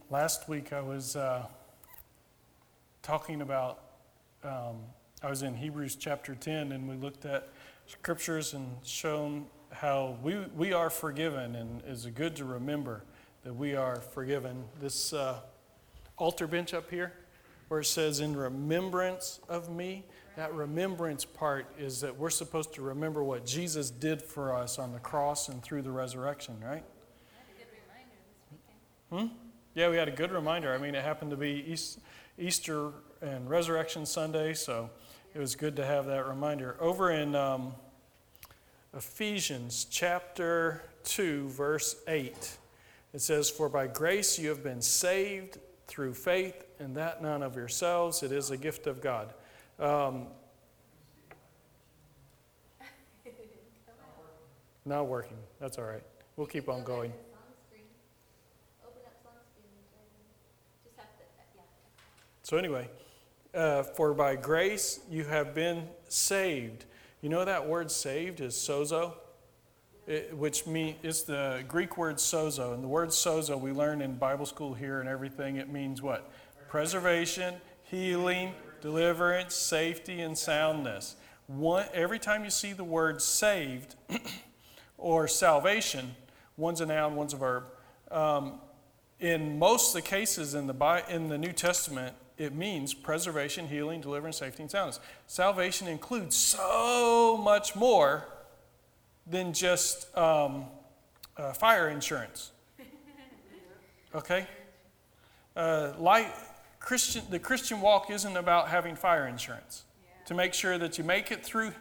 Last week I was talking about, I was in Hebrews chapter 10, and we looked at scriptures and shown how we are forgiven, and it's good to remember that we are forgiven. This altar bench up here, where it says, in remembrance of me, that remembrance part is that we're supposed to remember what Jesus did for us on the cross and through the resurrection, right? Yeah, we had a good reminder. I mean, it happened to be Easter and Resurrection Sunday, so it was good to have that reminder. Over in Ephesians chapter 2, verse 8, it says, "For by grace you have been saved through faith, and that none of yourselves, it is a gift of God." Not working. That's all right. We'll keep on going. So anyway, for by grace you have been saved. You know that word saved is sozo, which means it's the Greek word sozo. And the word sozo we learn in Bible school here and everything. It means what? Preservation, healing, deliverance, safety, and soundness. Every time you see the word saved or salvation, one's a noun, one's a verb. In most of the cases in the New Testament, it means preservation, healing, deliverance, safety, and soundness. Salvation includes so much more than just fire insurance. Okay? The Christian walk isn't about having fire insurance. To make sure that you make it through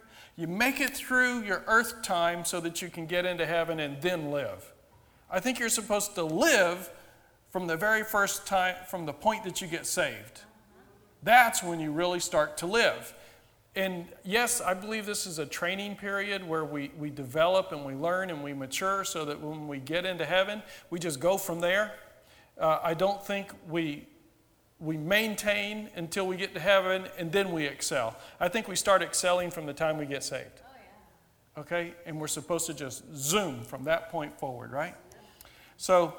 your earth time so that you can get into heaven and then live. I think you're supposed to live from the very first time, from the point that you get saved. That's when you really start to live. And yes, I believe this is a training period where we develop and we learn and we mature so that when we get into heaven, we just go from there. I don't think we maintain until we get to heaven and then we excel. I think we start excelling from the time we get saved. Oh, yeah. Okay? And we're supposed to just zoom from that point forward, right? So,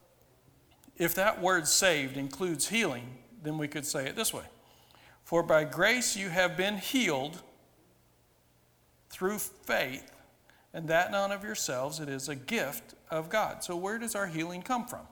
if that word saved includes healing, then we could say it this way. For by grace you have been healed through faith, and that none of yourselves, it is a gift of God. So where does our healing come from?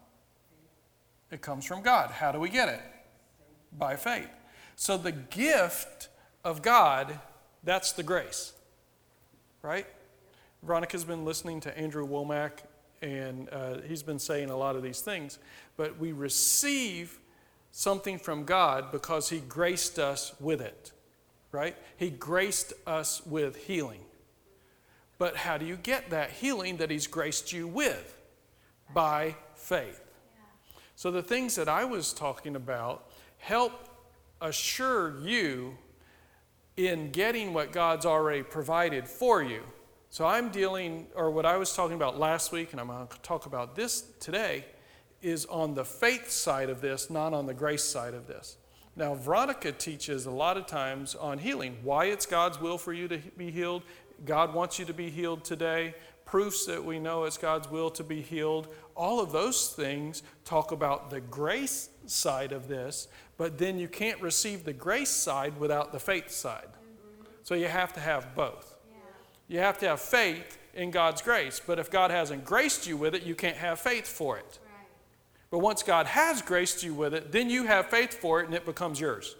It comes from God. How do we get it? By faith. So the gift of God, that's the grace. Right? Veronica's been listening to Andrew Womack, and he's been saying a lot of these things. But we receive something from God because He graced us with it. Right? He graced us with healing. But how do you get that healing that He's graced you with? By faith. So the things that I was talking about help assure you in getting what God's already provided for you. So what I was talking about last week, and I'm going to talk about this today, is on the faith side of this, not on the grace side of this. Now, Veronica teaches a lot of times on healing, why it's God's will for you to be healed. God wants you to be healed today. Proofs that we know it's God's will to be healed. All of those things talk about the grace side of this, but then you can't receive the grace side without the faith side. So you have to have both. You have to have faith in God's grace, but if God hasn't graced you with it, you can't have faith for it. But once God has graced you with it, then you have faith for it and it becomes yours.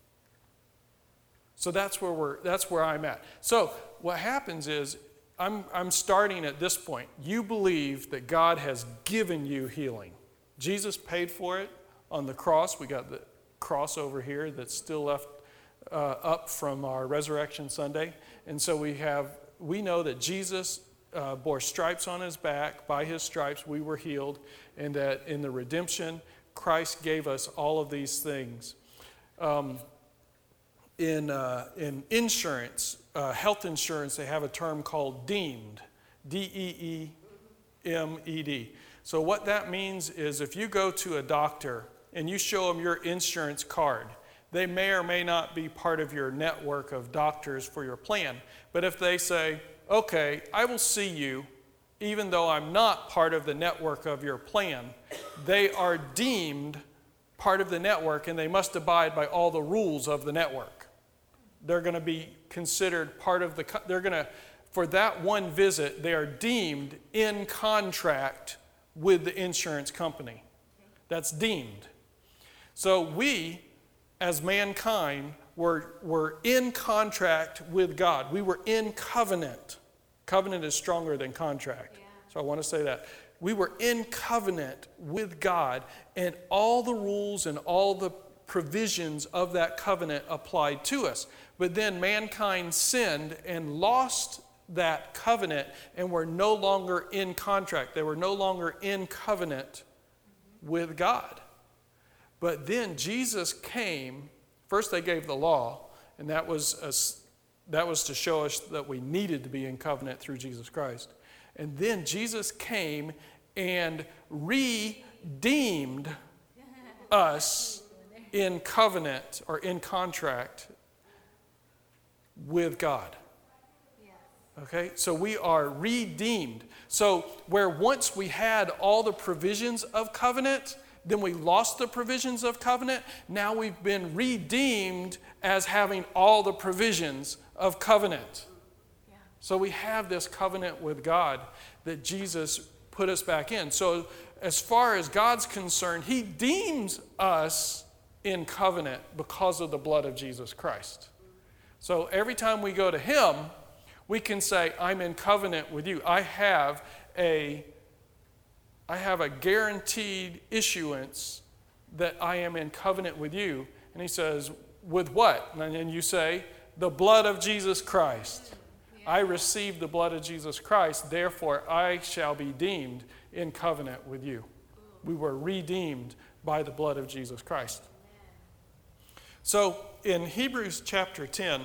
So that's where I'm at. So what happens is I'm starting at this point. You believe that God has given you healing. Jesus paid for it on the cross. We got the cross over here that's still left up from our Resurrection Sunday. And so we know that Jesus bore stripes on His back. By His stripes we were healed. And that in the redemption, Christ gave us all of these things. In insurance, health insurance, they have a term called deemed, D-E-E-M-E-D. So what that means is if you go to a doctor and you show them your insurance card, they may or may not be part of your network of doctors for your plan. But if they say, okay, I will see you even though I'm not part of the network of your plan, they are deemed part of the network, and they must abide by all the rules of the network. They're going to be considered part of for that one visit, they are deemed in contract with the insurance company. That's deemed. So we, as mankind, were in contract with God. We were in covenant. Covenant is stronger than contract. Yeah. So I want to say that. We were in covenant with God, and all the rules and all the provisions of that covenant applied to us. But then mankind sinned and lost that covenant and were no longer in contract. They were no longer in covenant with God. But then Jesus came. First they gave the law, and that was to show us that we needed to be in covenant through Jesus Christ. And then Jesus came and redeemed us in covenant or in contract with God. Okay, so we are redeemed. So where once we had all the provisions of covenant, then we lost the provisions of covenant. Now we've been redeemed as having all the provisions of covenant. Yeah. So we have this covenant with God that Jesus put us back in. So as far as God's concerned, He deems us in covenant because of the blood of Jesus Christ. So every time we go to Him, we can say, I'm in covenant with you. I have a guaranteed issuance that I am in covenant with you. And He says, with what? And you say, the blood of Jesus Christ. I receive the blood of Jesus Christ, therefore I shall be deemed in covenant with you. We were redeemed by the blood of Jesus Christ. So in Hebrews chapter 10,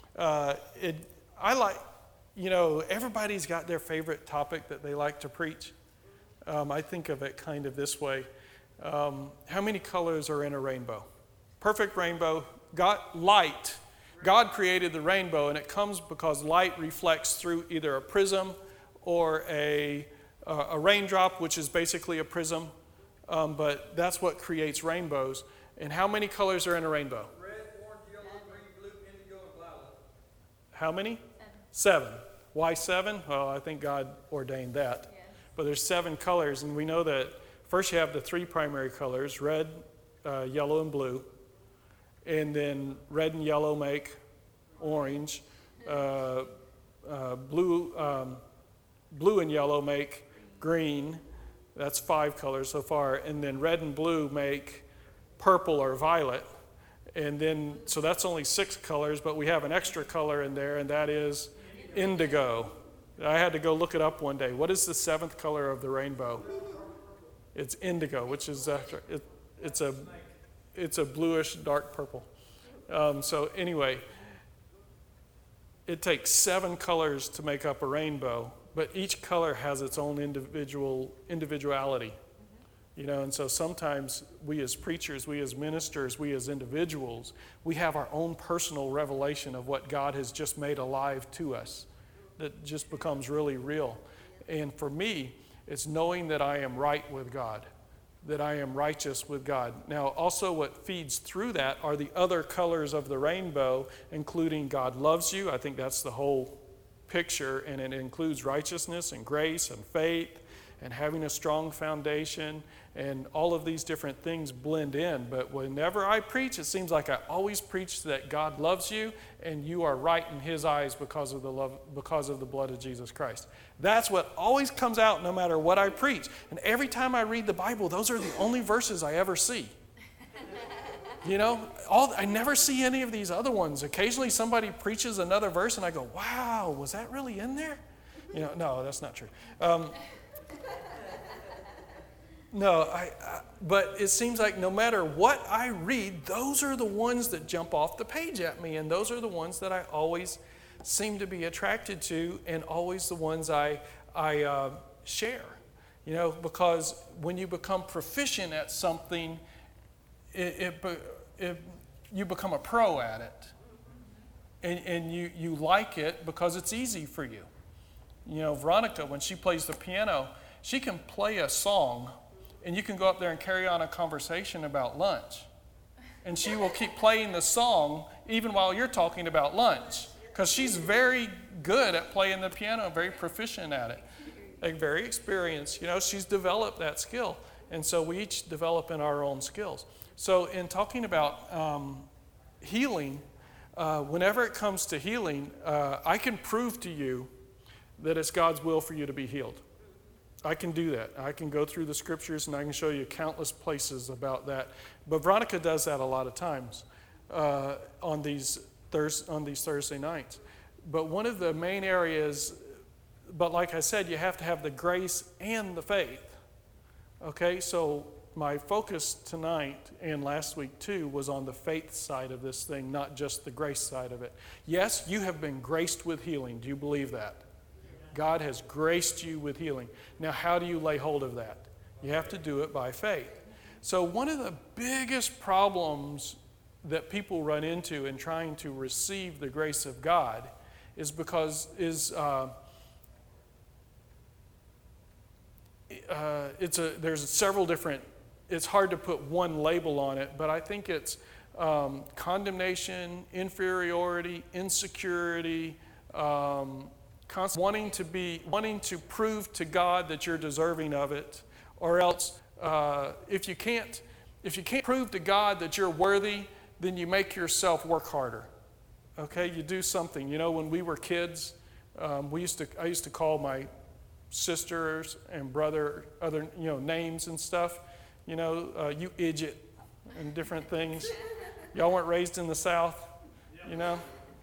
everybody's got their favorite topic that they like to preach. I think of it kind of this way. How many colors are in a rainbow? Perfect rainbow. God created the rainbow, and it comes because light reflects through either a prism or a raindrop, which is basically a prism. But that's what creates rainbows. And how many colors are in a rainbow? Red, orange, yellow, green, blue, indigo, and violet. How many? 7. Why 7? Well, I think God ordained that. Yes. But there's 7 colors, and we know that first you have the 3 primary colors, red, yellow, and blue. And then red and yellow make orange. Blue and yellow make green. That's 5 colors so far. And then red and blue make purple or violet. And then, so that's only 6 colors, but we have an extra color in there, and that is indigo. I had to go look it up one day. What is the 7th color of the rainbow? It's indigo, which is it's a bluish dark purple. So anyway, it takes 7 colors to make up a rainbow, but each color has its own individuality. And so sometimes we as preachers, we as ministers, we as individuals, we have our own personal revelation of what God has just made alive to us that just becomes really real. And for me, it's knowing that I am right with God, that I am righteous with God. Now, also what feeds through that are the other colors of the rainbow, including God loves you. I think that's the whole picture, and it includes righteousness and grace and faith and having a strong foundation, and all of these different things blend in. But whenever I preach, it seems like I always preach that God loves you and you are right in His eyes because of the blood of Jesus Christ. That's what always comes out no matter what I preach. And every time I read the Bible, those are the only verses I ever see. I never see any of these other ones. Occasionally somebody preaches another verse and I go, wow, was that really in there? No, that's not true. But it seems like no matter what I read, those are the ones that jump off the page at me, and those are the ones that I always seem to be attracted to, and always the ones I share. Because when you become proficient at something, you become a pro at it, and you like it because it's easy for you. You know, Veronica, when she plays the piano, she can play a song, and you can go up there and carry on a conversation about lunch. And she will keep playing the song even while you're talking about lunch, because she's very good at playing the piano and very proficient at it. Like, very experienced. You know, she's developed that skill. And so we each develop in our own skills. So in talking about healing, whenever it comes to healing, I can prove to you that it's God's will for you to be healed. I can do that. I can go through the scriptures and I can show you countless places about that. But Veronica does that a lot of times on these Thursday nights. But one of the main areas, but like I said, you have to have the grace and the faith. Okay, so my focus tonight and last week too was on the faith side of this thing, not just the grace side of it. Yes, you have been graced with healing. Do you believe that? God has graced you with healing. Now, how do you lay hold of that? You have to do it by faith. So one of the biggest problems that people run into in trying to receive the grace of God is there's several different, it's hard to put one label on it, but I think it's condemnation, inferiority, insecurity, wanting to prove to God that you're deserving of it, or else if you can't prove to God that you're worthy, then you make yourself work harder. Okay, you do something. You know, when we were kids, I used to call my sisters and brother other names and stuff. You know, you idiot and different things. Y'all weren't raised in the South, you know.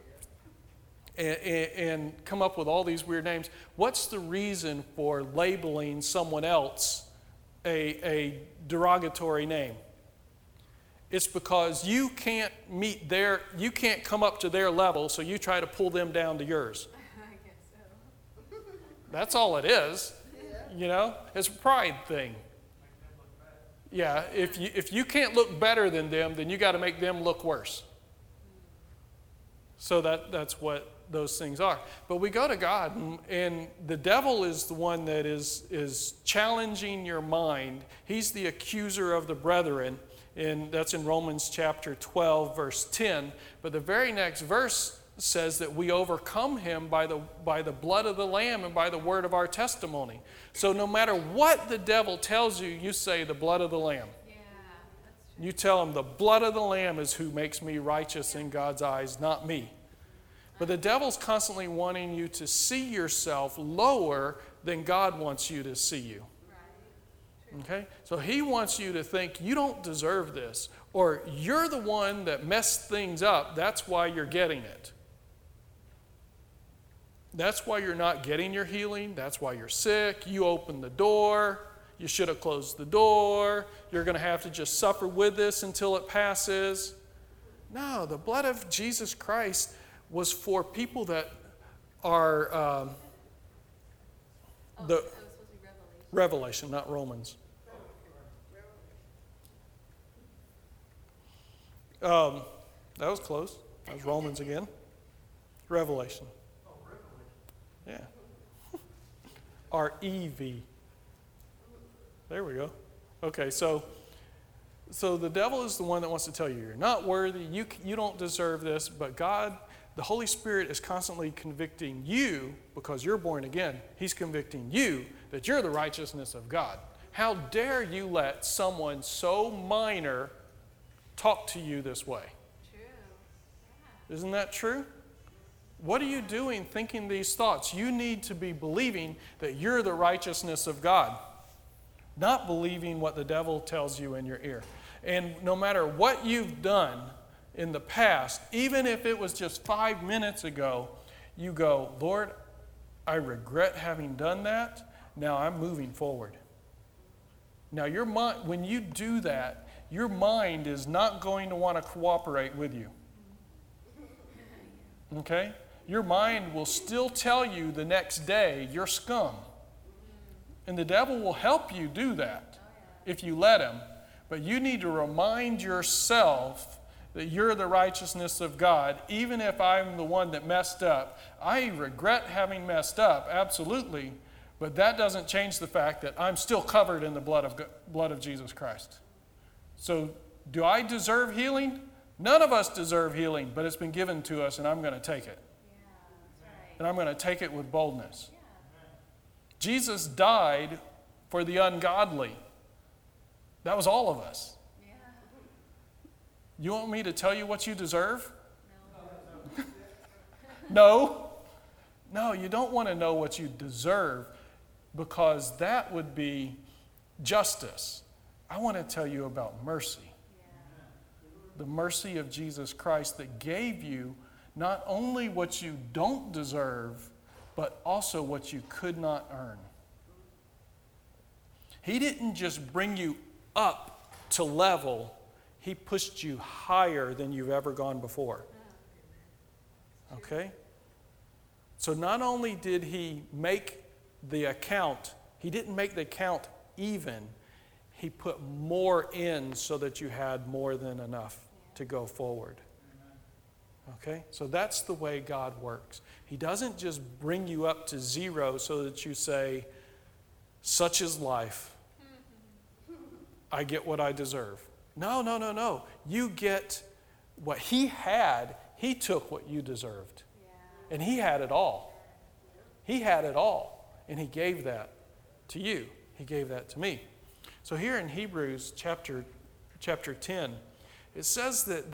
And come up with all these weird names. What's the reason for labeling someone else a derogatory name? It's because you can't come up to their level, so you try to pull them down to yours. I guess so. That's all it is. You know, it's a pride thing. Yeah, if you can't look better than them, then you got to make them look worse. So that's what those things are. But we go to God, and the devil is the one that is challenging your mind. He's the accuser of the brethren, and that's in Romans chapter 12, verse 10. But the very next verse says that we overcome him by the blood of the Lamb and by the word of our testimony. So no matter what the devil tells you, you say the blood of the Lamb. Yeah, that's true. You tell him the blood of the Lamb is who makes me righteous in God's eyes, not me. But the devil's constantly wanting you to see yourself lower than God wants you to see you. Okay? So he wants you to think you don't deserve this, or you're the one that messed things up. That's why you're getting it. That's why you're not getting your healing. That's why you're sick. You opened the door. You should have closed the door. You're going to have to just suffer with this until it passes. No, the blood of Jesus Christ was for people that are That was supposed to be Revelation, not Romans. That was close. That was Romans again. Revelation. Yeah. R-E-V. There we go. Okay, so the devil is the one that wants to tell you you're not worthy, you don't deserve this, but God, the Holy Spirit, is constantly convicting you because you're born again. He's convicting you that you're the righteousness of God. How dare you let someone so minor talk to you this way? True. Yeah. Isn't that true? What are you doing thinking these thoughts? You need to be believing that you're the righteousness of God, not believing what the devil tells you in your ear. And no matter what you've done in the past, even if it was just 5 minutes ago, you go, Lord, I regret having done that. Now I'm moving forward. Now your mind, when you do that, your mind is not going to want to cooperate with you. Okay? Your mind will still tell you the next day you're scum. And the devil will help you do that if you let him. But you need to remind yourself that you're the righteousness of God, even if I'm the one that messed up. I regret having messed up, absolutely, but that doesn't change the fact that I'm still covered in the blood of Jesus Christ. So, do I deserve healing? None of us deserve healing, but it's been given to us, and I'm going to take it. Yeah, that's right. And I'm going to take it with boldness. Yeah. Jesus died for the ungodly. That was all of us. Yeah. You want me to tell you what you deserve? No. No. No, you don't want to know what you deserve, because that would be justice. I want to tell you about mercy. The mercy of Jesus Christ that gave you not only what you don't deserve, but also what you could not earn. He didn't just bring you up to level, He pushed you higher than you've ever gone before. Okay? So not only did He make the account, He didn't make the account even, He put more in so that you had more than enough to go forward. Okay? So that's the way God works. He doesn't just bring you up to zero so that you say, such is life. I get what I deserve. No, no, no, no. You get what He had. He took what you deserved. And He had it all. He had it all. And He gave that to you. He gave that to me. So here in Hebrews chapter 10, it says that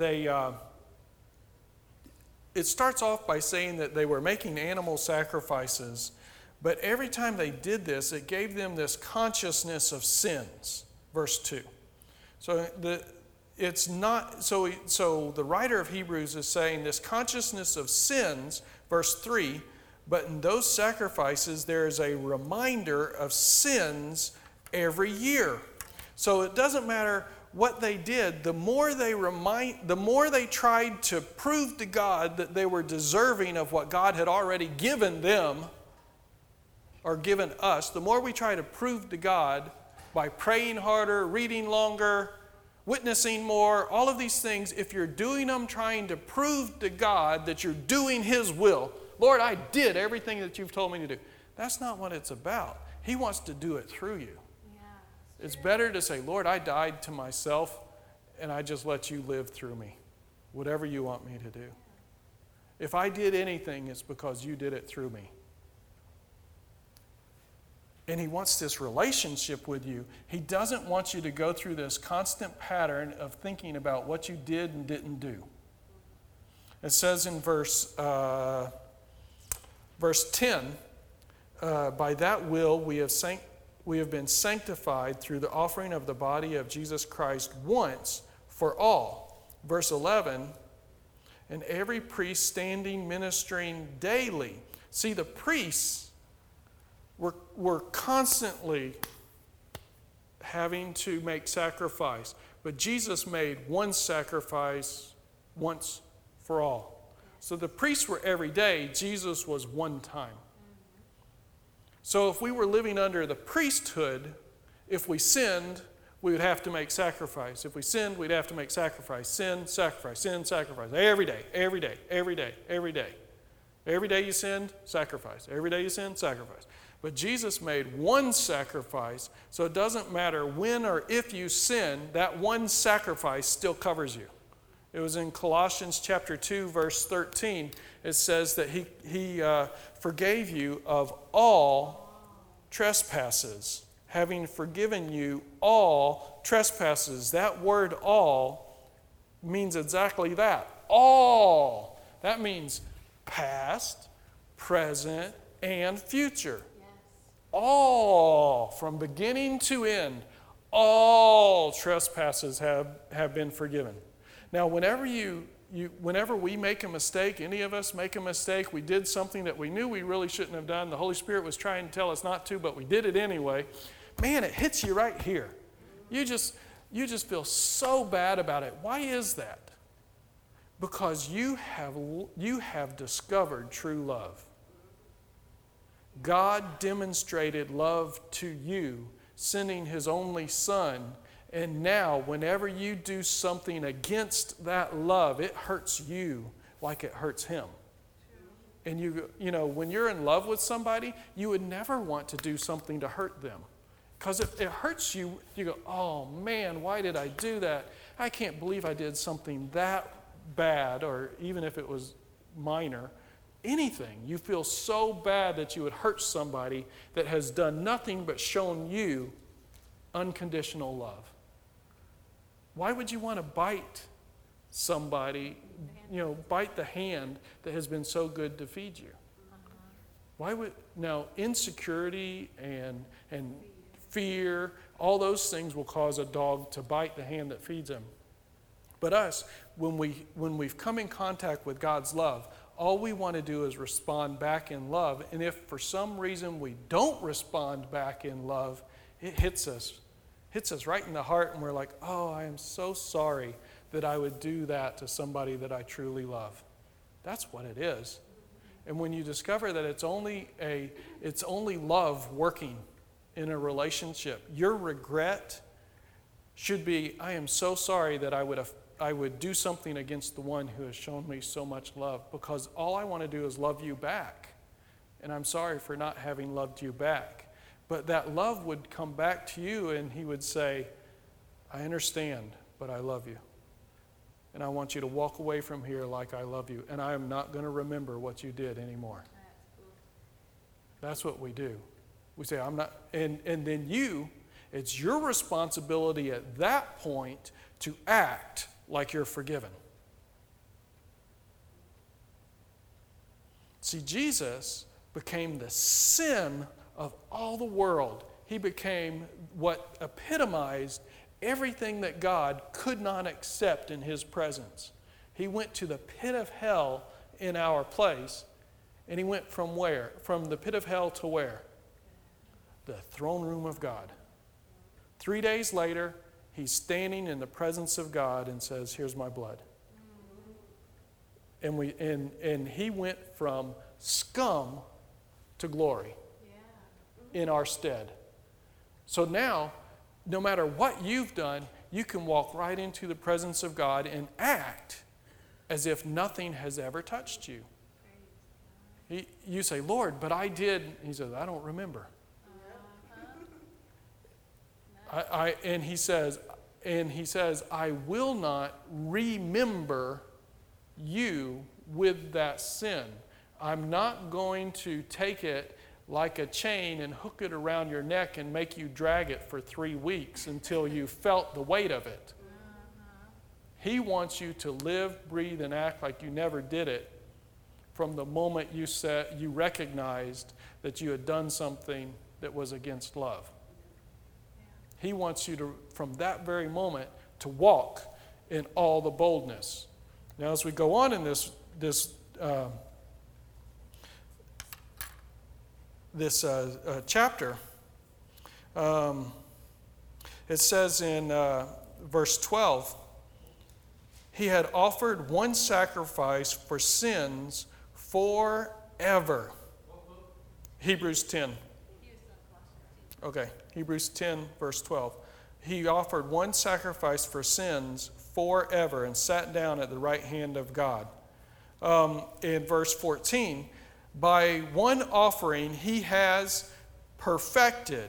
it starts off by saying that they were making animal sacrifices, but every time they did this, it gave them this consciousness of sins. Verse 2. So the writer of Hebrews is saying this consciousness of sins, verse 3, but in those sacrifices there is a reminder of sins every year. So it doesn't matter what they did, the more they tried to prove to God that they were deserving of what God had already given them or given us, the more we try to prove to God by praying harder, reading longer, witnessing more, all of these things, if you're doing them trying to prove to God that you're doing His will, Lord, I did everything that you've told me to do. That's not what it's about. He wants to do it through you. It's better to say, Lord, I died to myself and I just let you live through me, whatever you want me to do. If I did anything, it's because you did it through me. And He wants this relationship with you. He doesn't want you to go through this constant pattern of thinking about what you did and didn't do. It says in verse 10, by that will we have been sanctified through the offering of the body of Jesus Christ once for all. Verse 11, and every priest standing ministering daily. See, the priests were constantly having to make sacrifice, but Jesus made one sacrifice once for all. So the priests were every day, Jesus was one time. So if we were living under the priesthood, if we sinned, we would have to make sacrifice. If we sinned, we'd have to make sacrifice. Sin, sacrifice, sin, sacrifice. Every day, every day, every day, every day. Every day you sinned, sacrifice. Every day you sinned, sacrifice. But Jesus made one sacrifice, so it doesn't matter when or if you sin, that one sacrifice still covers you. It was in Colossians chapter 2, verse 13. It says that he forgave you of all trespasses, having forgiven you all trespasses. That word all means exactly that. All. That means past, present, and future. Yes. All, from beginning to end, all trespasses have been forgiven. Now, whenever we make a mistake, any of us make a mistake, we did something that we knew we really shouldn't have done, the Holy Spirit was trying to tell us not to, but we did it anyway, man, it hits you right here. You just feel so bad about it. Why is that? Because you have discovered true love. God demonstrated love to you, sending His only Son, And now, whenever you do something against that love, it hurts you like it hurts him. And you know, when you're in love with somebody, you would never want to do something to hurt them. Because it hurts you. You go, oh man, why did I do that? I can't believe I did something that bad, or even if it was minor, anything. You feel so bad that you would hurt somebody that has done nothing but shown you unconditional love. Why would you want to bite somebody, bite the hand that has been so good to feed you? Why would, now, insecurity and fear, all those things will cause a dog to bite the hand that feeds him. But us, when we've come in contact with God's love, all we want to do is respond back in love. And if for some reason we don't respond back in love, it hits us right in the heart, and we're like, oh, I am so sorry that I would do that to somebody that I truly love. That's what it is. And when you discover that it's only love working in a relationship, your regret should be, I am so sorry that I would do something against the one who has shown me so much love, because all I want to do is love you back. And I'm sorry for not having loved you back. But that love would come back to you, and he would say, I understand, but I love you. And I want you to walk away from here like I love you. And I am not going to remember what you did anymore. That's what we do. We say, I'm not, and then it's your responsibility at that point to act like you're forgiven. See, Jesus became the sin of all the world. He became what epitomized everything that God could not accept in his presence. He went to the pit of hell in our place, and he went from where? From the pit of hell to where? The throne room of God. 3 days later, he's standing in the presence of God and says, here's my blood. And he went from scum to glory in our stead. So now, no matter what you've done, you can walk right into the presence of God and act as if nothing has ever touched you. You say, Lord, but I did. He says, I don't remember. And he says, I will not remember you with that sin. I'm not going to take it like a chain and hook it around your neck and make you drag it for 3 weeks until you felt the weight of it. He wants you to live, breathe, and act like you never did it from the moment you recognized that you had done something that was against love. He wants you to, from that very moment, to walk in all the boldness. Now, as we go on in this chapter, it says in verse 12, he had offered one sacrifice for sins forever. Hebrews 10. Okay, Hebrews 10, verse 12. He offered one sacrifice for sins forever and sat down at the right hand of God. In verse 14, by one offering he has perfected.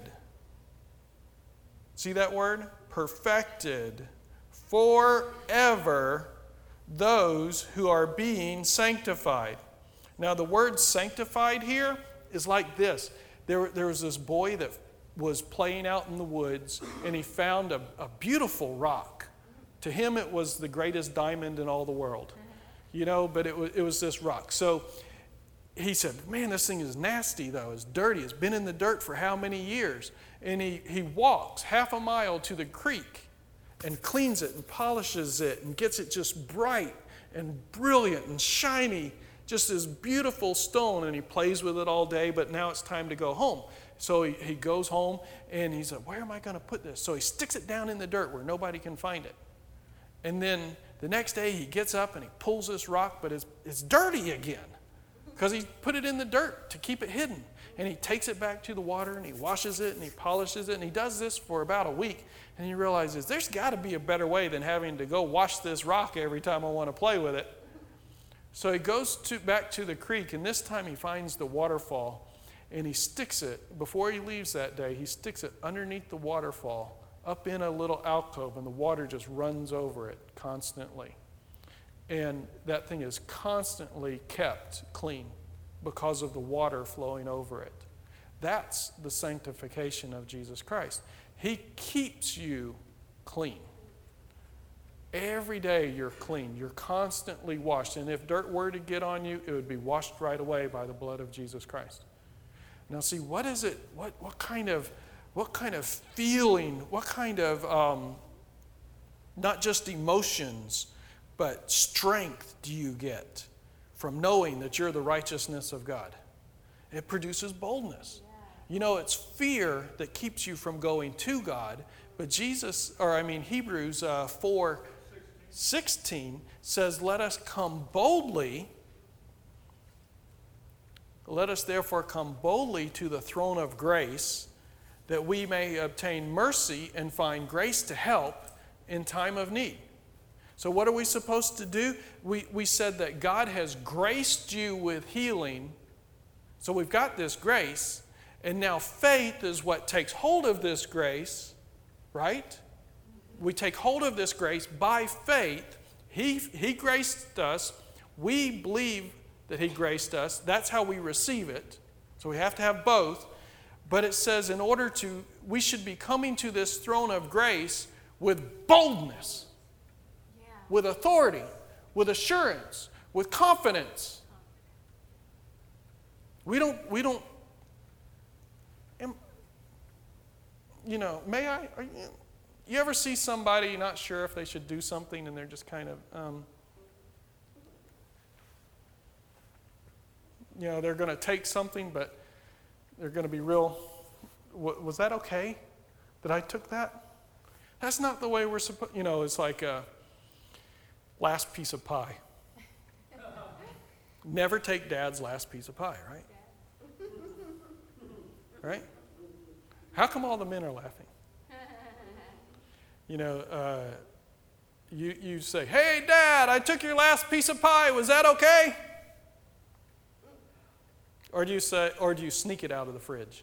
See that word? Perfected forever those who are being sanctified. Now the word sanctified here is like this. There was this boy that was playing out in the woods, and he found a beautiful rock. To him it was the greatest diamond in all the world. But it was this rock. So he said, man, this thing is nasty though. It's dirty. It's been in the dirt for how many years? And he walks half a mile to the creek and cleans it and polishes it and gets it just bright and brilliant and shiny, just this beautiful stone. And he plays with it all day, but now it's time to go home. So he goes home and he said, where am I going to put this? So he sticks it down in the dirt where nobody can find it. And then the next day he gets up and he pulls this rock, but it's dirty again, because he put it in the dirt to keep it hidden. and he takes it back to the water and he washes it and he polishes it, and he does this for about a week, and he realizes there's got to be a better way than having to go wash this rock every time I want to play with it. So he goes back to the creek, and this time he finds the waterfall, and he sticks it, before he leaves that day, he sticks it underneath the waterfall up in a little alcove, and the water just runs over it constantly. And that thing is constantly kept clean because of the water flowing over it. That's the sanctification of Jesus Christ. He keeps you clean. Every day you're clean. You're constantly washed. And if dirt were to get on you, it would be washed right away by the blood of Jesus Christ. Now see, what is it? What kind of feeling, what kind of, not just emotions, but strength do you get from knowing that you're the righteousness of God? It produces boldness. You know, it's fear that keeps you from going to God, but Hebrews 4:16 says, let us therefore come boldly to the throne of grace, that we may obtain mercy and find grace to help in time of need. So what are we supposed to do? We said that God has graced you with healing. So we've got this grace, and now faith is what takes hold of this grace, right? We take hold of this grace by faith. He graced us. We believe that He graced us. That's how we receive it. So we have to have both. But it says we should be coming to this throne of grace with boldness, with authority, with assurance, with confidence. We don't, you ever see somebody not sure if they should do something and they're just kind of, they're going to take something, but they're going to be real, was that okay that I took that? That's not the way we're supposed, it's like last piece of pie. Never take Dad's last piece of pie, right? Right? How come all the men are laughing? You say, hey, Dad, I took your last piece of pie. Was that okay? Or do you sneak it out of the fridge?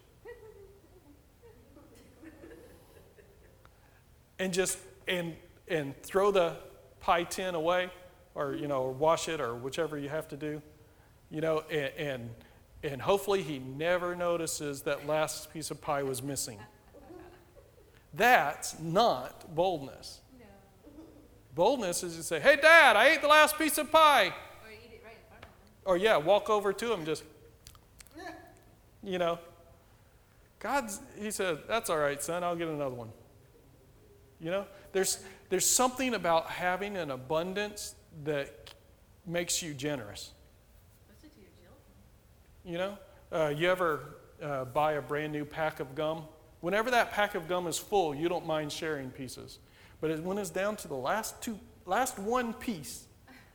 And throw the pie tin away, or wash it, or whichever you have to do, and hopefully he never notices that last piece of pie was missing. That's not boldness. No. Boldness is to say, hey, Dad, I ate the last piece of pie. Or eat it right in front of him. Or walk over to him, just, He says, that's all right, son, I'll get another one. There's something about having an abundance that makes you generous. What's it to your children? You ever buy a brand new pack of gum? Whenever that pack of gum is full, you don't mind sharing pieces. But when it's down to the last one piece,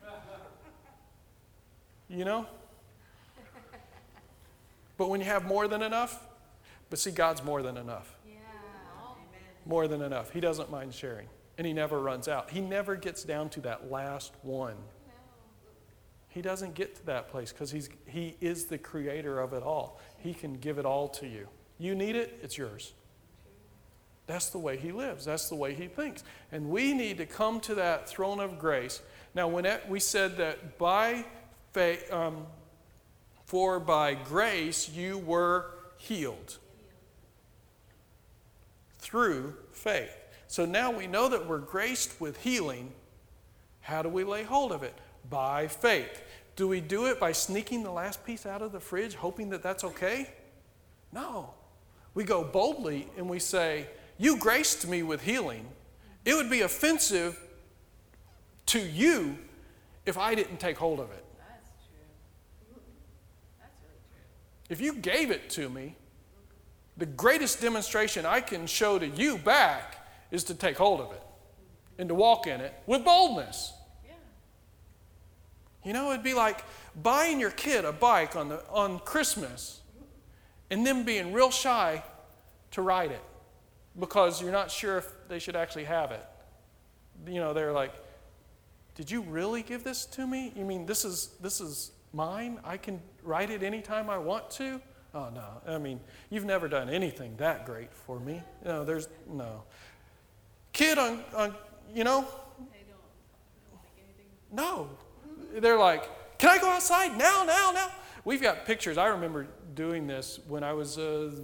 But when you have more than enough, but see, God's more than enough. Yeah. More than enough. He doesn't mind sharing. And He never runs out. He never gets down to that last one. No. He doesn't get to that place because He is the creator of it all. He can give it all to you. You need it, it's yours. That's the way He lives. That's the way He thinks. And we need to come to that throne of grace. Now, when we said that by faith, for by grace you were healed through faith. So now we know that we're graced with healing. How do we lay hold of it? By faith. Do we do it by sneaking the last piece out of the fridge, hoping that that's okay? No. We go boldly and we say, you graced me with healing. It would be offensive to you if I didn't take hold of it. That's true. That's really true. If you gave it to me, the greatest demonstration I can show to you back is to take hold of it and to walk in it with boldness. Yeah. It'd be like buying your kid a bike on Christmas, and them being real shy to ride it because you're not sure if they should actually have it. They're like, did you really give this to me? You mean this is mine? I can ride it anytime I want to? Oh, no. I mean, you've never done anything that great for me. There's no. Kid on They don't think anything. no. They're like, can I go outside now? We've got pictures. I remember doing this when I was,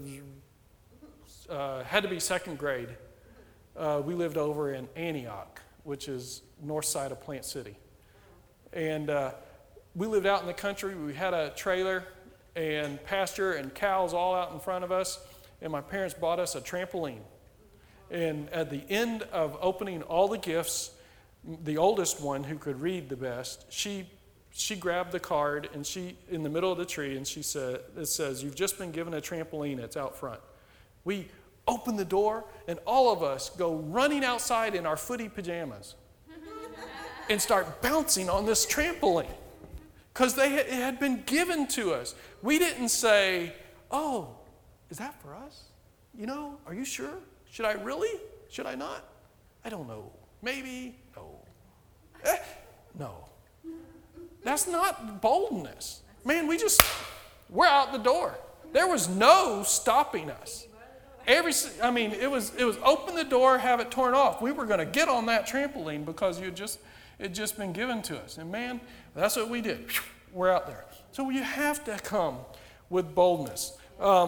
had to be second grade. We lived over in Antioch, which is north side of Plant City. And we lived out in the country. We had a trailer and pasture and cows all out in front of us. And my parents bought us a trampoline. And at the end of opening all the gifts, the oldest one who could read the best, she grabbed the card and she, in the middle of the tree, and she said, it says, you've just been given a trampoline, it's out front. We open the door and all of us go running outside in our footy pajamas and start bouncing on this trampoline because it had been given to us. We didn't say, oh, is that for us? Are you sure? Should I really? Should I not? I don't know. Maybe? No. No. That's not boldness. Man, we're out the door. There was no stopping us. It was open the door, have it torn off. We were going to get on that trampoline because it just been given to us. And man, that's what we did. We're out there. So you have to come with boldness.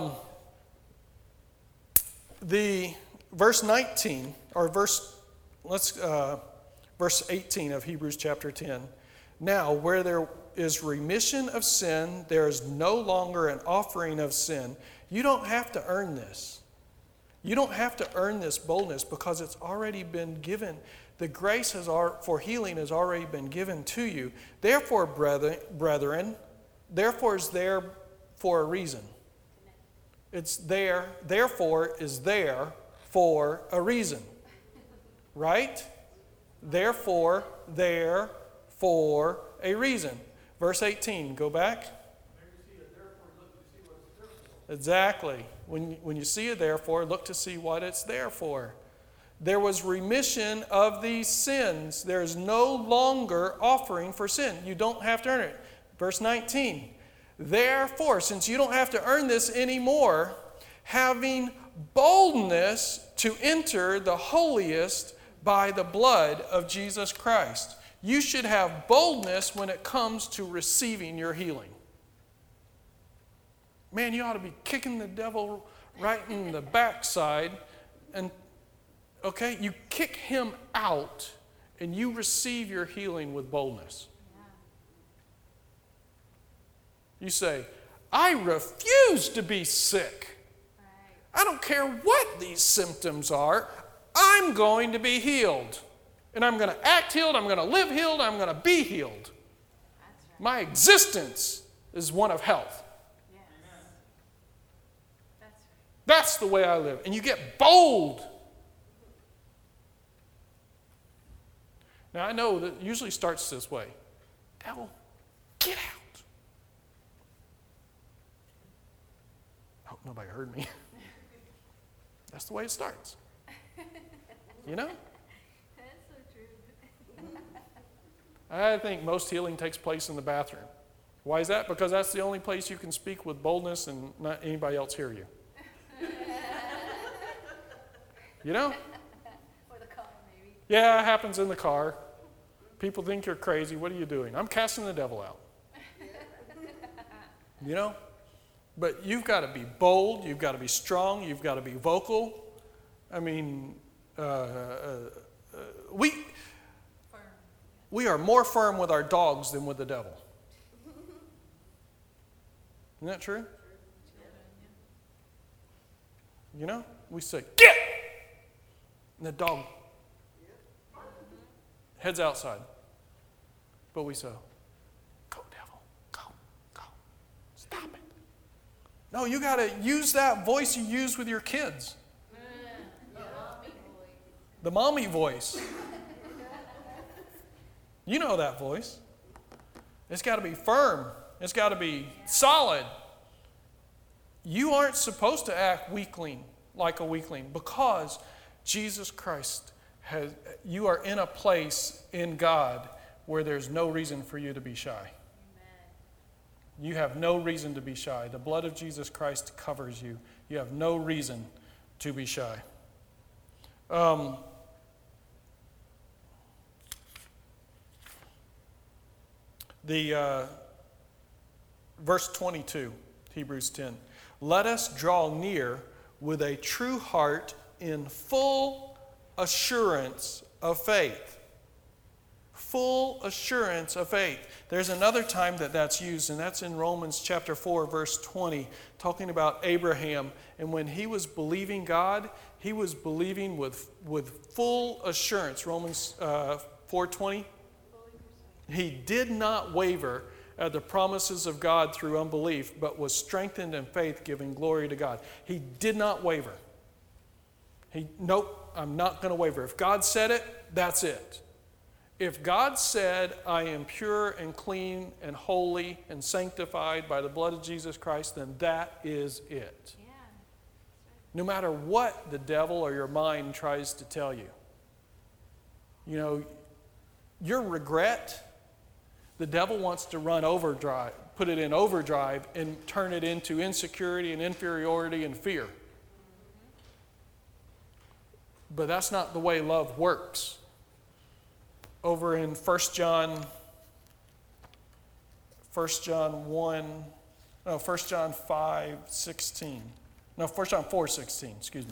The verse 19, or verse 18 of Hebrews chapter 10. Now, where there is remission of sin, there is no longer an offering of sin. You don't have to earn this. You don't have to earn this boldness because it's already been given. The grace for healing has already been given to you. Therefore, brethren, therefore is there for a reason. It's there, therefore is there for a reason. Right? Therefore, there for a reason. Verse 18, go back. Exactly. When you see a therefore, look to see what it's there for. There was remission of these sins. There is no longer offering for sin. You don't have to earn it. Verse 19. Therefore, since you don't have to earn this anymore, having boldness to enter the holiest by the blood of Jesus Christ. You should have boldness when it comes to receiving your healing. Man, you ought to be kicking the devil right in the backside. And, okay, you kick him out and you receive your healing with boldness. You say, I refuse to be sick. I don't care what these symptoms are. I'm going to be healed. And I'm going to act healed. I'm going to live healed. I'm going to be healed. My existence is one of health. That's the way I live. And you get bold. Now, I know that it usually starts this way. Devil, get out. I hope nobody heard me. That's the way it starts. You know? That's so true. I think most healing takes place in the bathroom. Why is that? Because that's the only place you can speak with boldness and not anybody else hear you. You know? Or the car, maybe. Yeah, it happens in the car. People think you're crazy. What are you doing? I'm casting the devil out. You know? But you've got to be bold. You've got to be strong. You've got to be vocal. I mean, we are more firm with our dogs than with the devil. Isn't that true? You know? We say, get! And the dog heads outside. But we say, go, devil. Go. Stop it. No, you got to use that voice you use with your kids. The mommy voice. You know that voice. It's got to be firm. It's got to be solid. You aren't supposed to act weakling, like a weakling, because Jesus Christ you are in a place in God where there's no reason for you to be shy. Amen. You have no reason to be shy. The blood of Jesus Christ covers you. You have no reason to be shy. Verse 22, Hebrews 10. Let us draw near with a true heart in full assurance of faith. Full assurance of faith. There's another time that's used, and that's in Romans chapter 4, verse 20, talking about Abraham. And when he was believing God, he was believing with full assurance. Romans 4:20. He did not waver at the promises of God through unbelief, but was strengthened in faith, giving glory to God. He did not waver. Nope, I'm not going to waver. If God said it, that's it. If God said, I am pure and clean and holy and sanctified by the blood of Jesus Christ, then that is it. Yeah. No matter what the devil or your mind tries to tell you. You know, your regret, the devil wants to run overdrive, put it in overdrive and turn it into insecurity and inferiority and fear. But that's not the way love works. Over in 1 John 5:16. No, 1 John 4:16, excuse me.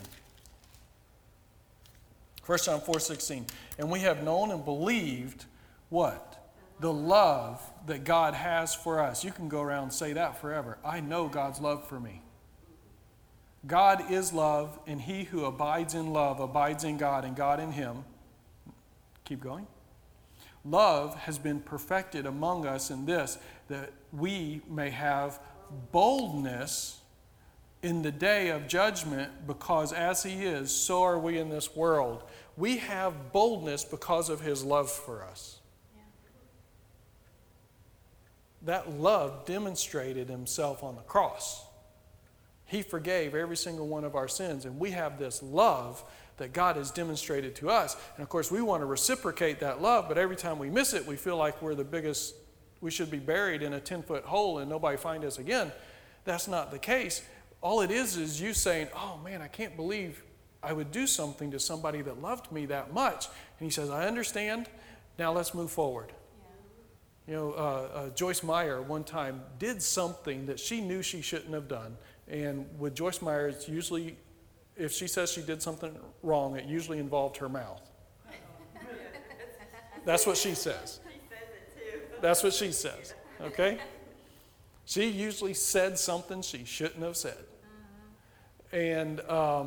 1 John 4:16. And we have known and believed what? The love that God has for us. You can go around and say that forever. I know God's love for me. God is love, and he who abides in love abides in God, and God in him. Keep going. Love has been perfected among us in this, that we may have boldness in the day of judgment, because as he is, so are we in this world. We have boldness because of his love for us. Yeah. That love demonstrated himself on the cross. He forgave every single one of our sins, and we have this love that God has demonstrated to us. And of course, we want to reciprocate that love, but every time we miss it, we feel like we're the biggest, we should be buried in a 10-foot hole and nobody find us again. That's not the case. All it is you saying, oh man, I can't believe I would do something to somebody that loved me that much. And he says, I understand. Now let's move forward. Yeah. You know, Joyce Meyer one time did something that she knew she shouldn't have done. And with Joyce Meyer, it's usually, if she says she did something wrong, it usually involved her mouth. That's what she says. She says it too. That's what she says. Okay? She usually said something she shouldn't have said. And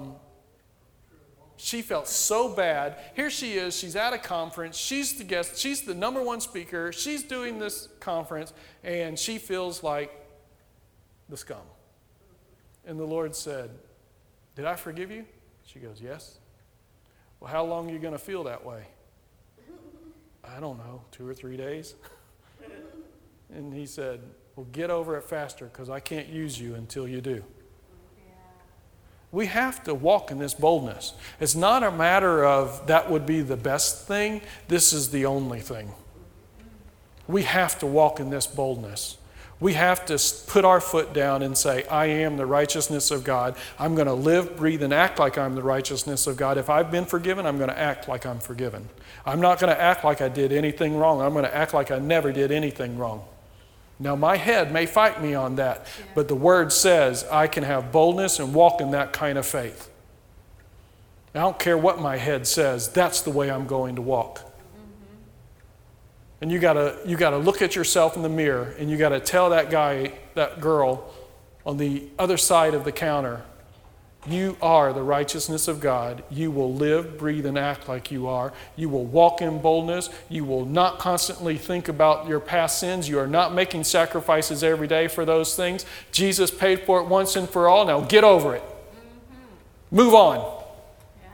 she felt so bad. Here she is. She's at a conference. She's the guest. She's the number one speaker. She's doing this conference, and she feels like the scum. And the Lord said, did I forgive you? She goes, yes. Well, how long are you going to feel that way? I don't know, 2 or 3 days. And he said, well, get over it faster, because I can't use you until you do. Yeah. We have to walk in this boldness. It's not a matter of that would be the best thing. This is the only thing. We have to walk in this boldness. We have to put our foot down and say, I am the righteousness of God. I'm going to live, breathe, and act like I'm the righteousness of God. If I've been forgiven, I'm going to act like I'm forgiven. I'm not going to act like I did anything wrong. I'm going to act like I never did anything wrong. Now, my head may fight me on that, but the Word says I can have boldness and walk in that kind of faith. I don't care what my head says. That's the way I'm going to walk. And you gotta look at yourself in the mirror, and you gotta tell that guy, that girl on the other side of the counter, you are the righteousness of God. You will live, breathe, and act like you are. You will walk in boldness. You will not constantly think about your past sins. You are not making sacrifices every day for those things. Jesus paid for it once and for all. Now get over it. Move on. Yeah.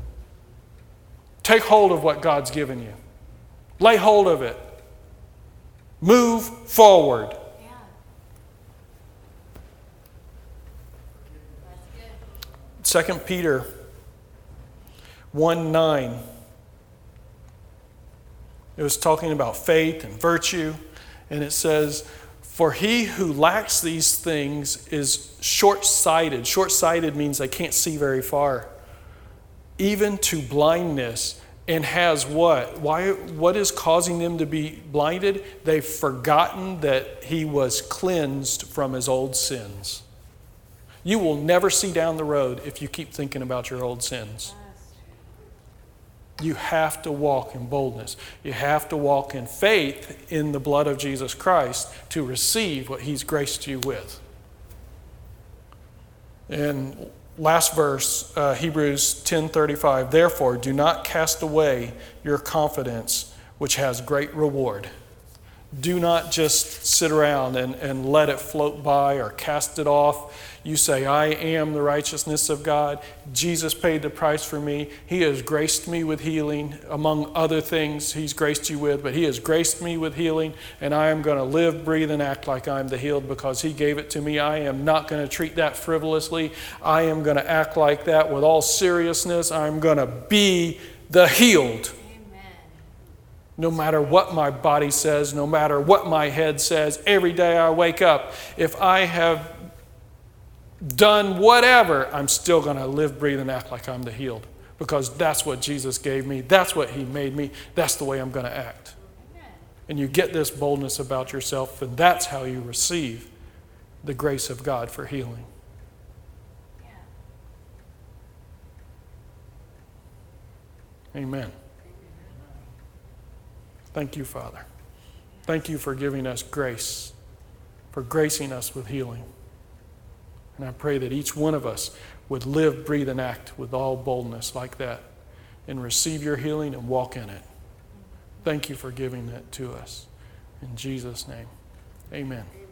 Take hold of what God's given you. Lay hold of it. Move forward. Yeah. 2 Peter 1:9. It was talking about faith and virtue, and it says, "For he who lacks these things is short-sighted." Short-sighted means they can't see very far, even to blindness, and has what? What is causing them to be blinded? They've forgotten that he was cleansed from his old sins. You will never see down the road if you keep thinking about your old sins. You have to walk in boldness. You have to walk in faith in the blood of Jesus Christ to receive what he's graced you with. And last verse, Hebrews 10:35, "Therefore, do not cast away your confidence, which has great reward." Do not just sit around and let it float by or cast it off. You say, "I am the righteousness of God. Jesus paid the price for me. He has graced me with healing, among other things he's graced you with, but he has graced me with healing, and I am going to live, breathe, and act like I'm the healed because he gave it to me. I am not going to treat that frivolously. I am going to act like that with all seriousness. I'm going to be the healed." No matter what my body says, no matter what my head says, every day I wake up, if I have done whatever, I'm still going to live, breathe, and act like I'm the healed. Because that's what Jesus gave me. That's what he made me. That's the way I'm going to act. And you get this boldness about yourself, and that's how you receive the grace of God for healing. Amen. Thank you, Father. Thank you for giving us grace, for gracing us with healing. And I pray that each one of us would live, breathe, and act with all boldness like that and receive your healing and walk in it. Thank you for giving that to us. In Jesus' name, amen.